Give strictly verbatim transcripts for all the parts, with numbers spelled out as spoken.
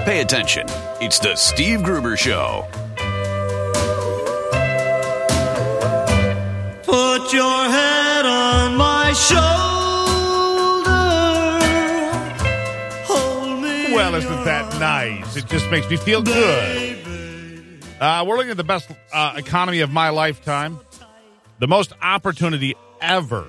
Pay attention. It's the Steve Gruber Show. Put your head on my shoulder. Hold me. Well, isn't that nice? It just makes me feel good. Uh, we're looking at the best uh, economy of my lifetime. The most opportunity ever.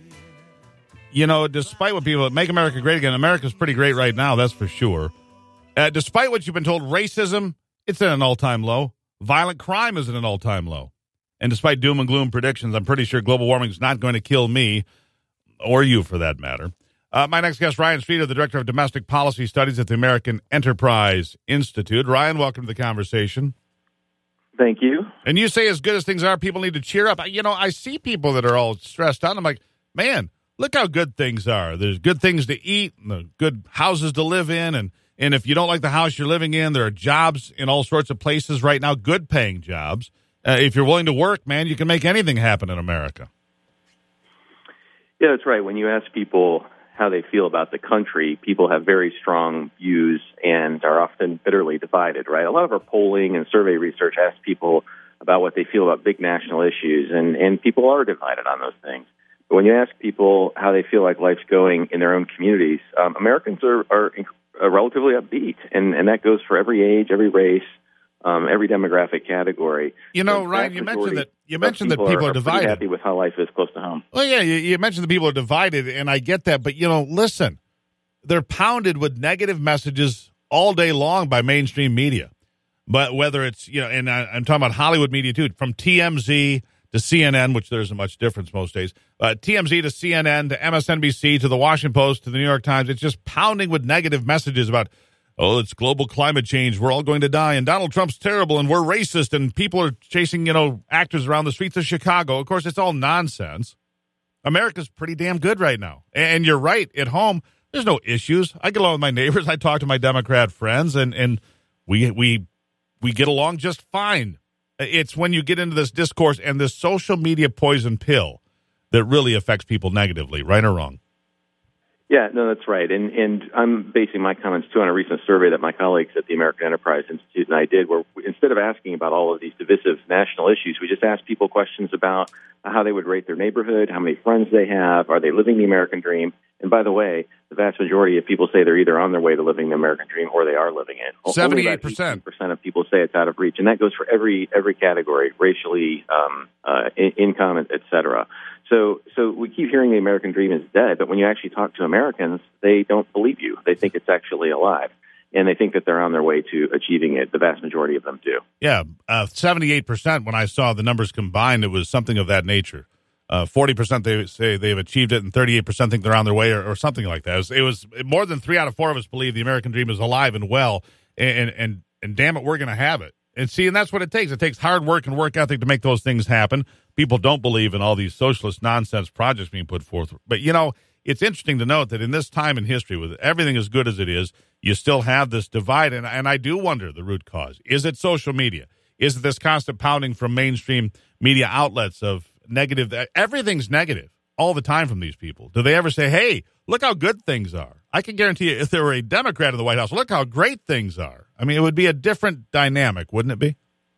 You know, despite what people make America great again, America's pretty great right now, that's for sure. Uh, despite what you've been told, racism, it's at an all-time low. Violent crime is at an all-time low. And despite doom and gloom predictions, I'm pretty sure global warming is not going to kill me, or you for that matter. Uh, my next guest, Ryan Streeter, the Director of Domestic Policy Studies at the American Enterprise Institute. Ryan, welcome to the conversation. Thank you. And you say as good as things are, people need to cheer up. You know, I see people that are all stressed out. I'm like, man, look how good things are. There's good things to eat, and good houses to live in, and And if you don't like the house you're living in, there are jobs in all sorts of places right now, good-paying jobs. Uh, if you're willing to work, man, you can make anything happen in America. Yeah, that's right. When you ask people how they feel about the country, people have very strong views and are often bitterly divided, right? A lot of our polling and survey research asks people about what they feel about big national issues, and, and people are divided on those things. But when you ask people how they feel like life's going in their own communities, um, Americans are, are uh, relatively upbeat, and, and that goes for every age, every race, um, every demographic category. You know, Ryan, you mentioned that you mentioned that people are, are divided. Pretty happy with how life is close to home. Well, yeah, you, you mentioned that people are divided, and I get that. But you know, listen, they're pounded with negative messages all day long by mainstream media. But whether it's, you know, and I, I'm talking about Hollywood media too, from T M Z to C N N, which there isn't much difference most days, uh, T M Z to C N N to M S N B C to the Washington Post to the New York Times, it's just pounding with negative messages about, oh, it's global climate change, we're all going to die, and Donald Trump's terrible, and we're racist, and people are chasing, you know, actors around the streets of Chicago. Of course, it's all nonsense. America's pretty damn good right now. And you're right, at home, there's no issues. I get along with my neighbors. I talk to my Democrat friends, and, and we we we get along just fine. It's when you get into this discourse and this social media poison pill that really affects people negatively, right or wrong. Yeah, no, that's right. And and I'm basing my comments, too, on a recent survey that my colleagues at the American Enterprise Institute and I did, where we, instead of asking about all of these divisive national issues, we just asked people questions about how they would rate their neighborhood, how many friends they have, are they living the American dream? And by the way, the vast majority of people say they're either on their way to living the American dream or they are living it. seventy-eight percent. Only about eighteen percent of people say it's out of reach. And that goes for every every category, racially, um, uh, in, income, et cetera. So, so we keep hearing the American dream is dead, but when you actually talk to Americans, they don't believe you. They think it's actually alive, and they think that they're on their way to achieving it. The vast majority of them do. Yeah, uh, seventy-eight percent when I saw the numbers combined, it was something of that nature. Uh, forty percent they say they've achieved it, and thirty-eight percent think they're on their way, or, or something like that. It was, it was more than three out of four of us believe the American dream is alive and well, and and and damn it, we're going to have it. And see, and that's what it takes. It takes hard work and work ethic to make those things happen. People don't believe in all these socialist nonsense projects being put forth. But, you know, it's interesting to note that in this time in history, with everything as good as it is, you still have this divide. And, and I do wonder the root cause. Is it social media? Is it this constant pounding from mainstream media outlets of negative? Everything's negative all the time from these people. Do they ever say, hey, look how good things are? I can guarantee you if there were a Democrat in the White House, look how great things are. I mean, it would be a different dynamic, wouldn't it be?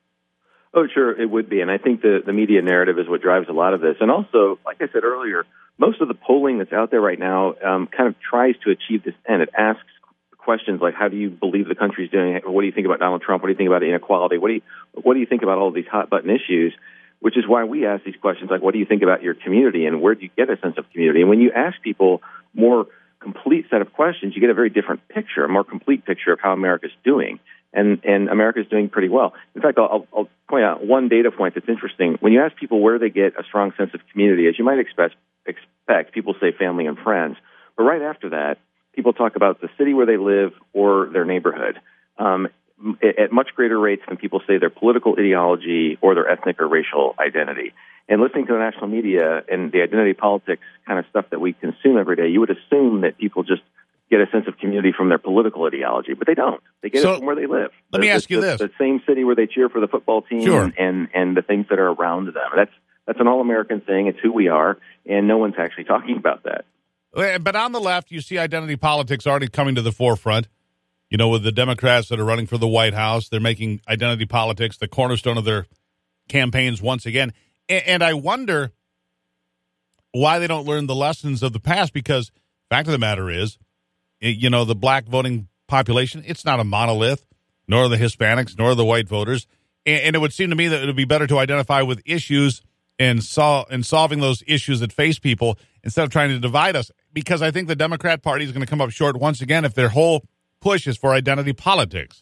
Oh, sure, it would be. And I think the, the media narrative is what drives a lot of this. And also, like I said earlier, most of the polling that's out there right now um, kind of tries to achieve this end. It asks questions like, how do you believe the country's doing? What do you think about Donald Trump? What do you think about inequality? What do you, what do you think about all of these hot-button issues? Which is why we ask these questions like, what do you think about your community, and where do you get a sense of community? And when you ask people more complete set of questions, you get a very different picture, a more complete picture of how America's doing. And, and America's doing pretty well. In fact, I'll, I'll point out one data point that's interesting. When you ask people where they get a strong sense of community, as you might expect, expect people say family and friends. But right after that, people talk about the city where they live or their neighborhood um, at much greater rates than people say their political ideology or their ethnic or racial identity. And listening to the national media and the identity politics kind of stuff that we consume every day, you would assume that people just get a sense of community from their political ideology, but they don't. They get so, it from where they live. Let the, me ask the, you the, this. The same city where they cheer for the football team sure. and, and, and the things that are around them. That's that's an all-American thing. It's who we are, and no one's actually talking about that. But on the left, you see identity politics already coming to the forefront. You know, with the Democrats that are running for the White House, they're making identity politics the cornerstone of their campaigns once again. And, and I wonder why they don't learn the lessons of the past, because the fact of the matter is, you know, the black voting population, it's not a monolith, nor the Hispanics, nor the white voters. And, and it would seem to me that it would be better to identify with issues and, sol- and solving those issues that face people instead of trying to divide us, because I think the Democrat Party is going to come up short once again if their whole push is for identity politics.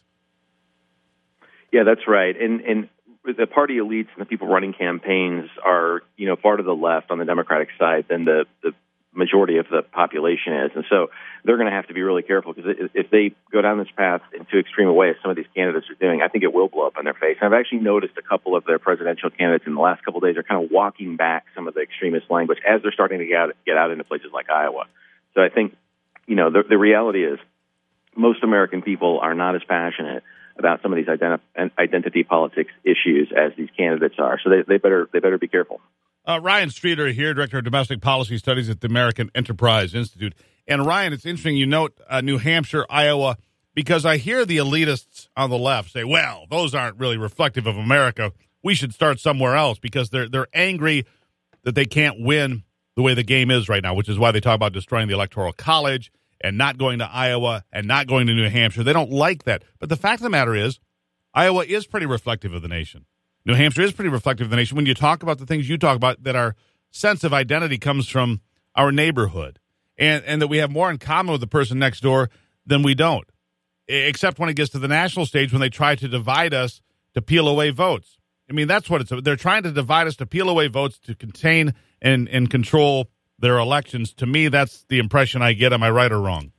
Yeah, that's right. And, and the party elites and the people running campaigns are, you know, far to the left on the Democratic side than the, the majority of the population is. And so they're going to have to be really careful, because if they go down this path in too extreme a way as some of these candidates are doing, I think it will blow up in their face. And I've actually noticed a couple of their presidential candidates in the last couple of days are kind of walking back some of the extremist language as they're starting to get out, get out into places like Iowa. So I think, you know, the, the reality is most American people are not as passionate about some of these identi- identity politics issues as these candidates are. So they, they better they better be careful. Uh, Ryan Streeter here, Director of Domestic Policy Studies at the American Enterprise Institute. And Ryan, it's interesting you note uh, New Hampshire, Iowa, because I hear the elitists on the left say, well, those aren't really reflective of America. We should start somewhere else, because they're they're angry that they can't win the way the game is right now, which is why they talk about destroying the Electoral College and not going to Iowa and not going to New Hampshire. They don't like that. But the fact of the matter is, Iowa is pretty reflective of the nation. New Hampshire is pretty reflective of the nation when you talk about the things you talk about, that our sense of identity comes from our neighborhood, and, and that we have more in common with the person next door than we don't, except when it gets to the national stage, when they try to divide us to peel away votes. I mean, that's what it's – they're trying to divide us to peel away votes to contain and, and control their elections. To me, that's the impression I get. Am I right or wrong?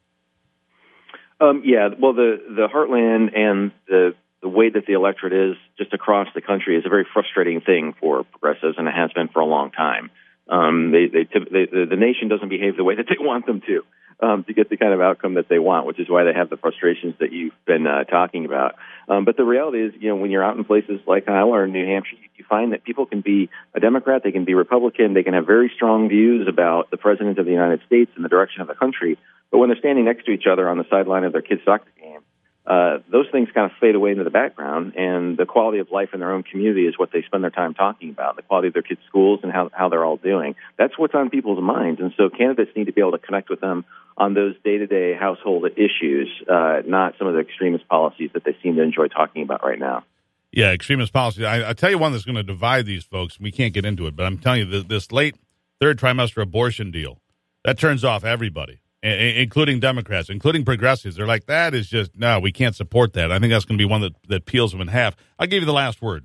Um, yeah, well, the, the heartland and the the way that the electorate is just across the country is a very frustrating thing for progressives, and it has been for a long time. Um, they, they, they, the, the nation doesn't behave the way that they want them to, um, to get the kind of outcome that they want, which is why they have the frustrations that you've been uh, talking about. Um, but the reality is, you know, when you're out in places like Iowa or New Hampshire, you, you find that people can be a Democrat, they can be Republican, they can have very strong views about the President of the United States and the direction of the country. But when they're standing next to each other on the sideline of their kid's soccer game, Uh, those things kind of fade away into the background, and the quality of life in their own community is what they spend their time talking about, the quality of their kids' schools and how, how they're all doing. That's what's on people's minds, and so candidates need to be able to connect with them on those day-to-day household issues, uh, not some of the extremist policies that they seem to enjoy talking about right now. Yeah, extremist policies. I, I tell you one that's going to divide these folks. We can't get into it, but I'm telling you, this, this late third trimester abortion deal, that turns off everybody, including Democrats, including progressives. They're like, that is just, no, we can't support that. I think that's going to be one that, that peels them in half. I'll give you the last word.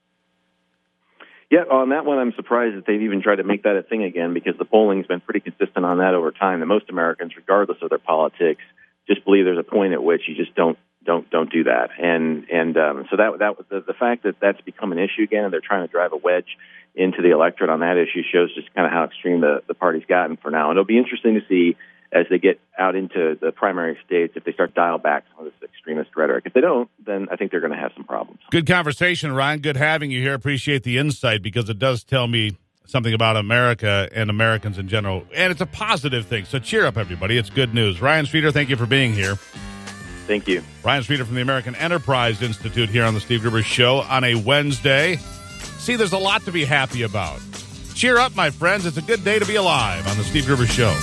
Yeah, on that one, I'm surprised that they've even tried to make that a thing again, because the polling's been pretty consistent on that over time, that most Americans, regardless of their politics, just believe there's a point at which you just don't don't don't do that. And and um, so that that the, the fact that that's become an issue again, and they're trying to drive a wedge into the electorate on that issue, shows just kind of how extreme the, the party's gotten for now. And it'll be interesting to see as they get out into the primary states, if they start dial back some of this extremist rhetoric. If they don't, then I think they're going to have some problems. Good conversation, Ryan. Good having you here. Appreciate the insight, because it does tell me something about America and Americans in general. And it's a positive thing. So cheer up, everybody. It's good news. Ryan Streeter, thank you for being here. Thank you. Ryan Streeter from the American Enterprise Institute here on the Steve Gruber Show on a Wednesday. See, there's a lot to be happy about. Cheer up, my friends. It's a good day to be alive on the Steve Gruber Show.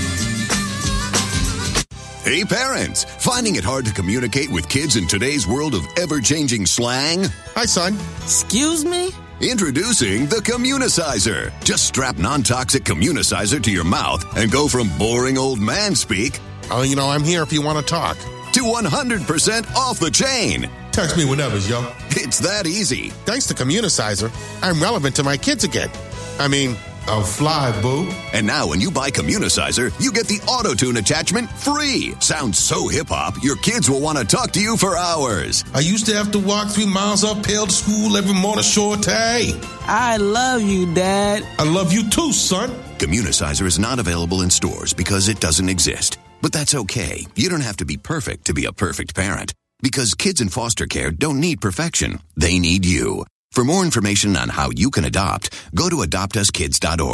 Hey parents, finding it hard to communicate with kids in today's world of ever-changing slang? Hi, son. Excuse me? Introducing the Communicizer. Just strap non-toxic Communicizer to your mouth and go from boring old man speak, Oh, you know, I'm here if you want to talk, to one hundred percent off the chain. Text me whenever, yo. It's that easy. Thanks to Communicizer, I'm relevant to my kids again. I mean, I'll fly, boo. And now when you buy Communicizer, you get the auto-tune attachment free. Sounds so hip-hop, your kids will want to talk to you for hours. I used to have to walk three miles uphill to school every morning, shorty. I love you, Dad. I love you too, son. Communicizer is not available in stores because it doesn't exist. But that's okay. You don't have to be perfect to be a perfect parent. Because kids in foster care don't need perfection. They need you. For more information on how you can adopt, go to adopt us kids dot org.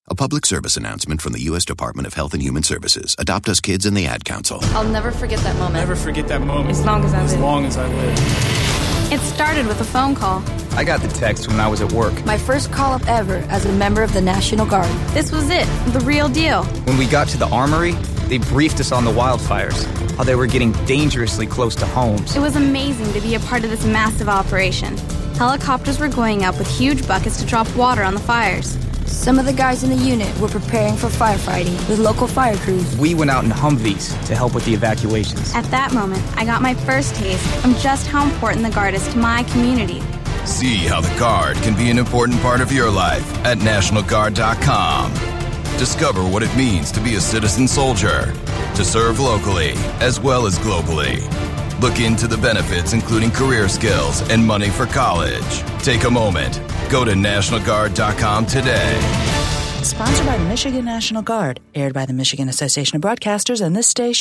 A public service announcement from the U S Department of Health and Human Services. Adopt Us Kids and the Ad Council. I'll never forget that moment. Never forget that moment. As long as I live. As long as I live. It started with a phone call. I got the text when I was at work. My first call-up ever as a member of the National Guard. This was it, the real deal. When we got to the armory, they briefed us on the wildfires, how they were getting dangerously close to homes. It was amazing to be a part of this massive operation. Helicopters were going up with huge buckets to drop water on the fires. Some of the guys in the unit were preparing for firefighting with local fire crews. We went out in Humvees to help with the evacuations. At that moment, I got my first taste of just how important the Guard is to my community. See how the Guard can be an important part of your life at National Guard dot com. Discover what it means to be a citizen soldier, to serve locally as well as globally. Look into the benefits, including career skills and money for college. Take a moment. Go to National Guard dot com today. Sponsored by the Michigan National Guard. Aired by the Michigan Association of Broadcasters and this station.